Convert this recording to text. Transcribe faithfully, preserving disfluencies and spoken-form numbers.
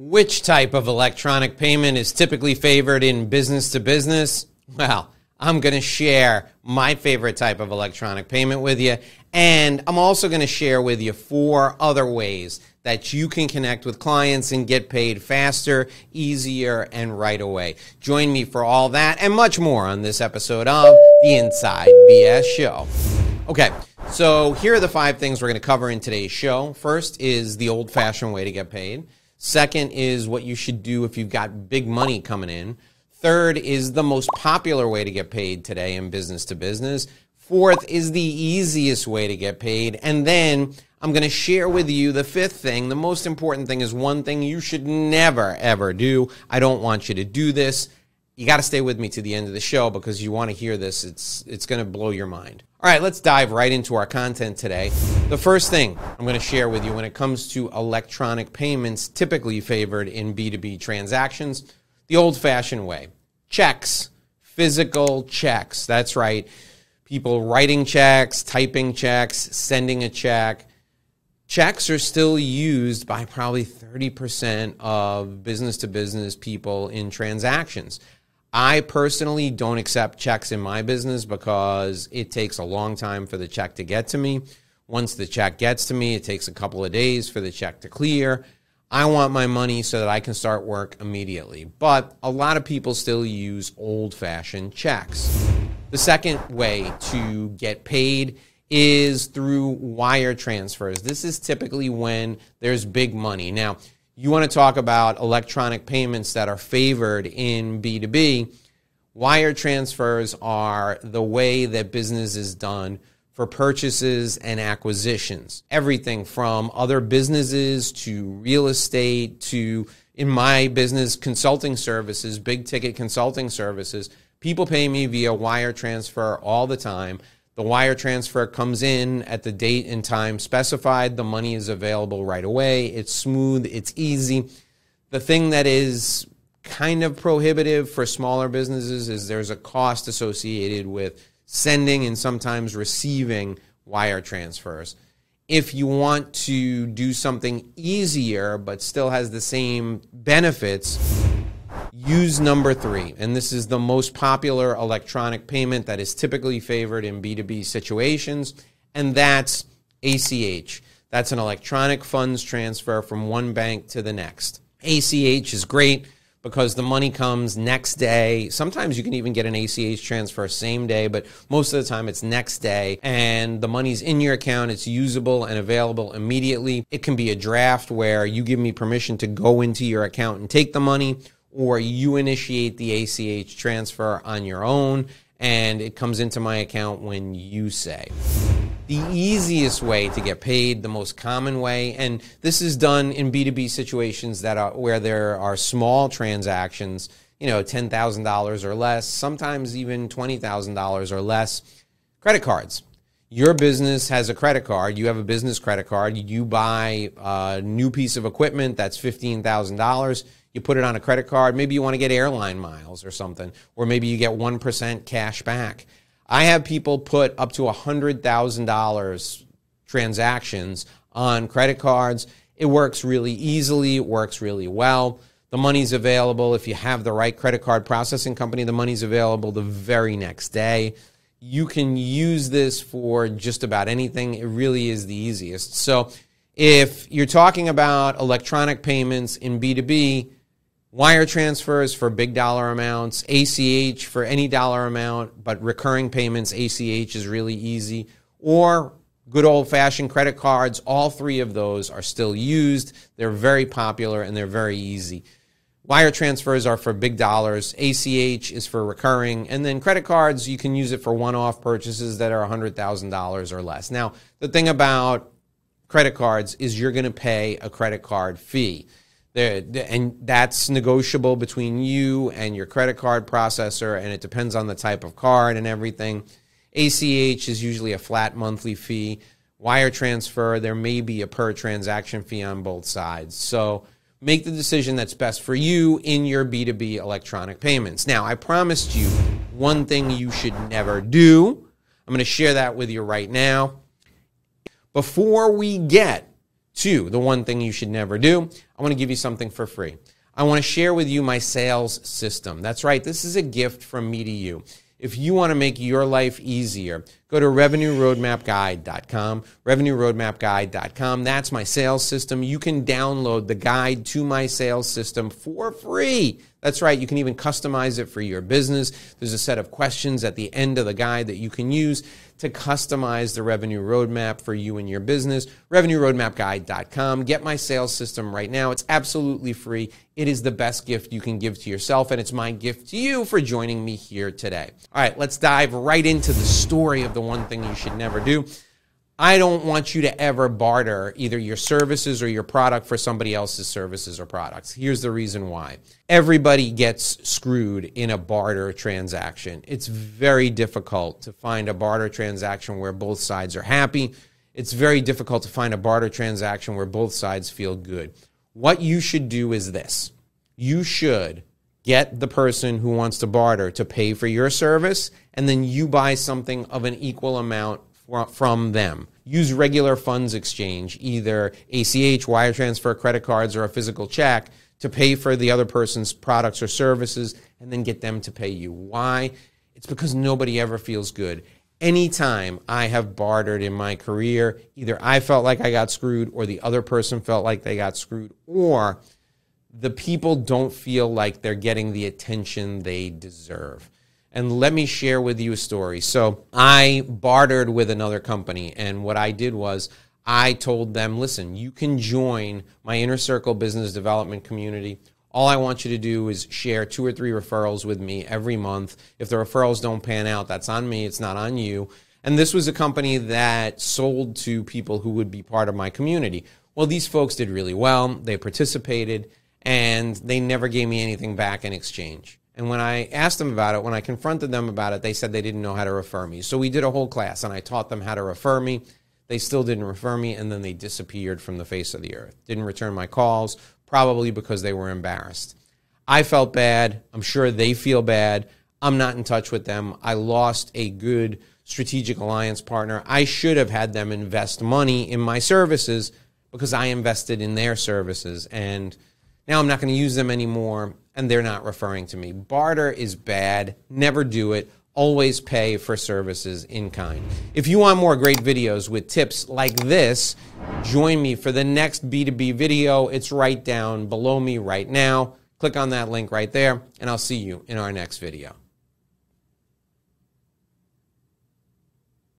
Which type of electronic payment is typically favored in business to business? Well, I'm going to share my favorite type of electronic payment with you, and I'm also going to share with you four other ways that you can connect with clients and get paid faster, easier, and right away. Join me for all that and much more on this episode of the Inside B S Show. Okay, so here are the five things we're going to cover in today's show. First is the old-fashioned way to get paid. Second is what you should do if you've got big money coming in. Third is the most popular way to get paid today in business to business. Fourth is the easiest way to get paid. And then I'm going to share with you the fifth thing. The most important thing is one thing you should never, ever do. I don't want you to do this. You got to stay with me to the end of the show because you want to hear this. It's it's going to blow your mind. All right, let's dive right into our content today. The first thing I'm going to share with you when it comes to electronic payments typically favored in B two B transactions, the old-fashioned way. Checks, physical checks. That's right. People writing checks, typing checks, sending a check. Checks are still used by probably thirty percent of business-to-business people in transactions. I personally don't accept checks in my business because it takes a long time for the check to get to me. Once the check gets to me, it takes a couple of days for the check to clear. I want my money so that I can start work immediately. But a lot of people still use old-fashioned checks. The second way to get paid is through wire transfers. This is typically when there's big money. Now, you want to talk about electronic payments that are favored in B two B. Wire transfers are the way that business is done for purchases and acquisitions. Everything from other businesses to real estate to, in my business, consulting services, big ticket consulting services. People pay me via wire transfer all the time. The wire transfer comes in at the date and time specified. The money is available right away. It's smooth. It's easy. The thing that is kind of prohibitive for smaller businesses is there's a cost associated with sending and sometimes receiving wire transfers. If you want to do something easier but still has the same benefits, use number three, and this is the most popular electronic payment that is typically favored in B two B situations, and that's A C H. That's an electronic funds transfer from one bank to the next. A C H is great because the money comes next day. Sometimes you can even get an A C H transfer same day, but most of the time it's next day, and the money's in your account. It's usable and available immediately. It can be a draft where you give me permission to go into your account and take the money, or you initiate the A C H transfer on your own, and it comes into my account when you say. The easiest way to get paid, the most common way, and this is done in B two B situations that are where there are small transactions, you know, ten thousand dollars or less, sometimes even twenty thousand dollars or less, credit cards. Your business has a credit card. You have a business credit card. You buy a new piece of equipment that's fifteen thousand dollars. You put it on a credit card. Maybe you want to get airline miles or something, or maybe you get one percent cash back. I have people put up to one hundred thousand dollars transactions on credit cards. It works really easily. It works really well. The money's available. If you have the right credit card processing company, the money's available the very next day. You can use this for just about anything. It really is the easiest. So if you're talking about electronic payments in B two B, wire transfers for big dollar amounts, A C H for any dollar amount, but recurring payments, A C H is really easy, or good old-fashioned credit cards, all three of those are still used. They're very popular and they're very easy. Wire transfers are for big dollars, A C H is for recurring, and then credit cards, you can use it for one-off purchases that are one hundred thousand dollars or less. Now, the thing about credit cards is you're going to pay a credit card fee. There, and that's negotiable between you and your credit card processor, and it depends on the type of card and everything. A C H is usually a flat monthly fee. Wire transfer, there may be a per transaction fee on both sides. So make the decision that's best for you in your B two B electronic payments. Now, I promised you one thing you should never do. I'm going to share that with you right now. Before we get to the one thing you should never do, I want to give you something for free. I want to share with you my sales system. That's right. This is a gift from me to you. If you want to make your life easier, go to revenue roadmap guide dot com, revenue roadmap guide dot com. That's my sales system. You can download the guide to my sales system for free. That's right. You can even customize it for your business. There's a set of questions at the end of the guide that you can use to customize the revenue roadmap for you and your business. revenue roadmap guide dot com. Get my sales system right now. It's absolutely free. It is the best gift you can give to yourself, and it's my gift to you for joining me here today. All right, let's dive right into the story of the one thing you should never do. I don't want you to ever barter either your services or your product for somebody else's services or products. Here's the reason why. Everybody gets screwed in a barter transaction. It's very difficult to find a barter transaction where both sides are happy. It's very difficult to find a barter transaction where both sides feel good. What you should do is this. You should get the person who wants to barter to pay for your service, and then you buy something of an equal amount from them. Use regular funds exchange, either A C H, wire transfer, credit cards, or a physical check to pay for the other person's products or services and then get them to pay you. Why? It's because nobody ever feels good. Anytime I have bartered in my career, either I felt like I got screwed or the other person felt like they got screwed, or the people don't feel like they're getting the attention they deserve. And let me share with you a story. So I bartered with another company, and what I did was I told them, listen, you can join my Inner Circle business development community. All I want you to do is share two or three referrals with me every month. If the referrals don't pan out, that's on me. It's not on you. And this was a company that sold to people who would be part of my community. Well, these folks did really well. They participated, and they never gave me anything back in exchange. And when I asked them about it, when I confronted them about it, they said they didn't know how to refer me. So we did a whole class, and I taught them how to refer me. They still didn't refer me, and then they disappeared from the face of the earth. Didn't return my calls, probably because they were embarrassed. I felt bad. I'm sure they feel bad. I'm not in touch with them. I lost a good strategic alliance partner. I should have had them invest money in my services because I invested in their services, and now I'm not going to use them anymore, and they're not referring to me. Barter is bad. Never do it. Always pay for services in kind. If you want more great videos with tips like this, join me for the next B two B video. It's right down below me right now. Click on that link right there, and I'll see you in our next video.